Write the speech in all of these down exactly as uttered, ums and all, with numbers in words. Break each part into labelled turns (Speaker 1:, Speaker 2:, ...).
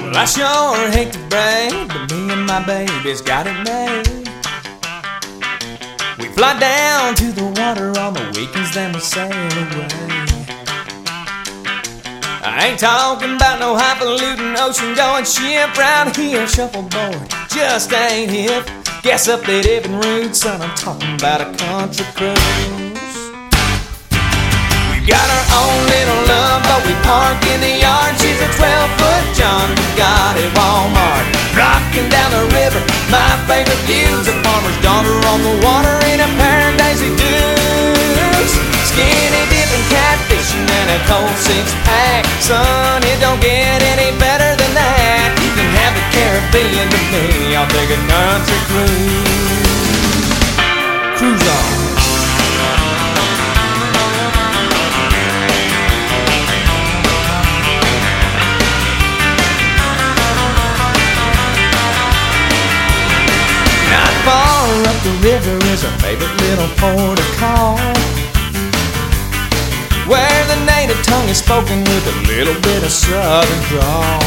Speaker 1: Well, I sure hate to brag, but me and my baby's got it made. We fly down to the water on the weekends, then we sail away. I ain't talking about no highfalutin ocean-going ship round here, shuffleboard just ain't hip. Gas up that Evan Root, son, I'm talking about a country cruise. We got our own little love, but we park in the yard. She's a twelve-foot John Gotti Walmart, rocking down the river. My favorite view's a farmer's daughter on the water in a pair of Daisy Dukes. Skinny dipping, catfishing, and a cold six-pack. Son, it don't get any better than that. You can have the Caribbean with me, I'll take a country cruise. Cruise on. Not far up the river is our favorite little port of call, where the native tongue is spoken with a little bit of southern drawl.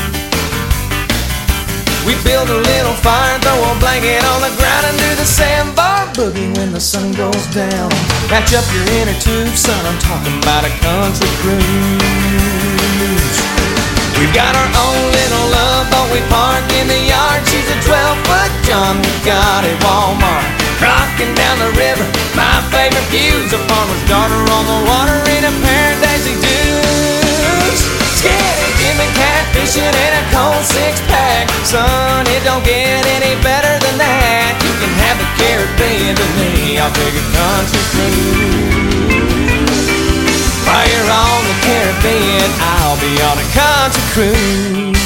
Speaker 1: We build a little fire, throw a blanket on the ground, and do the sandbar boogie when the sun goes down. Patch up your inner tube, son, I'm talking about a country cruise. We've got our own little love boat, we park in the yard. She's a twelve-foot John Gotti Walmart, rocking down the river. My favorite view's a farmer's daughter on the water in a pair of Daisy Dukes. Skinny dipping, catfishing, and a cold six-pack. Son, it don't get any better than that. You can have the Caribbean with me, I'll take a country cruise. While you're on the Caribbean, I'll be on a country cruise.